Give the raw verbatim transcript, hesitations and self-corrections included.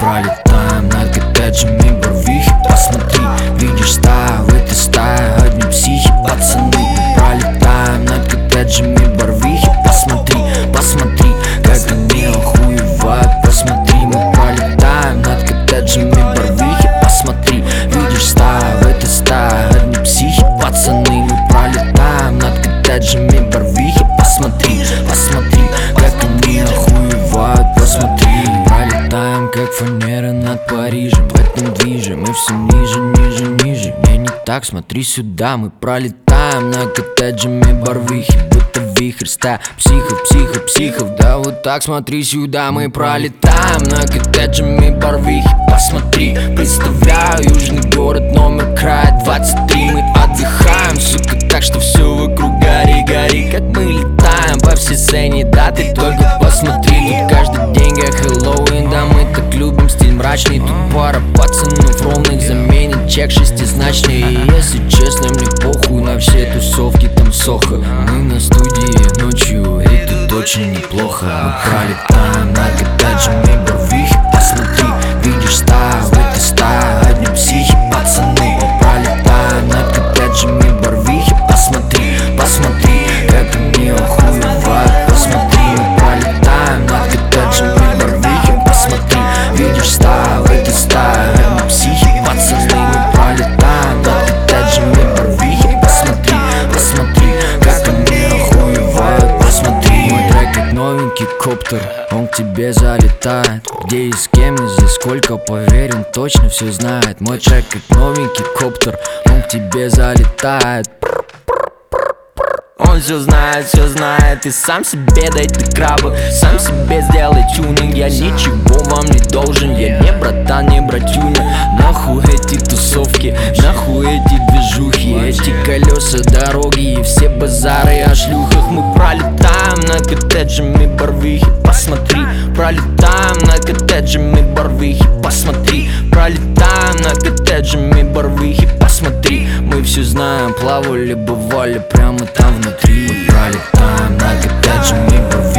пролетаем над коттеджами Барвихи. Посмотри, видишь стаю, в этой стае одни психи, пацаны. Мы пролетаем над коттеджами Барвихи. Посмотри, посмотри, как они охуевают. Посмотри, мы пролетаем над коттеджами Барвихи. Посмотри, видишь стаю, в этой стае одни психи, пацаны. Мы пролетаем над коттеджами Барвихи. Посмотри, посмотри, как они охуевают. Посмотри, пролетаем как фанера над Парижем. В этом движе мы все ниже, ниже, ниже. Не, не так, смотри сюда. Мы пролетаем над коттеджами Барвихи, будто вихрь стая психов, психов, психов. Да вот так, смотри сюда. Мы пролетаем над коттеджами Барвихи. Посмотри, представляю южный город, номер края двадцать три. Мы отдыхаем, сука, так что все вокруг гори, гори. Как мы летаем по всей сцене, да ты только посмотри. Тут каждый день как Хэллоуин, да мы так любим стиль мрачный. Тут пара пацанов ровных заменит чек шестизначный. И если честно, мне похуй на все тусовки там Сохо. Мы на студии ночью, и тут очень неплохо. Мы пролетаем над коттеджами Барвихи. Посмотри, видишь стаю, в этой стае одни психи, пацаны. Мы пролетаем над коттеджами Барвихи. Посмотри, посмотри, как они охуевают. Посмотри, мы пролетаем над коттеджами Барвихи. Посмотри, видишь стаю, в этой стае одни психи, пацаны. Мы пролетаем над коттеджами Барвихи. Посмотри, посмотри, как они охуевают. Посмотри, мой трек как новенький коптер, он к тебе залетает. Где и с кем и за сколько, поверь, он точно все знает. Мой трек как новенький коптер, он к тебе залетает. Он все знает, все знает. И сам себе дай ты крабы, сам себе сделай тюнинг. Я ничего вам не должен, я не братан, не братюня. Нахуй эти тусовки, нахуй эти движухи, эти колеса дороги и все базары о шлюхах. Мы пролетаем над коттеджами Барвихи. Посмотри, пролетаем над коттеджами Барвихи. Посмотри, пролетаем над коттеджами Барвихи. Посмотри, мы все знаем, плавали, бывали прямо там внутри. Мы пролетаем над коттеджами Барвихи.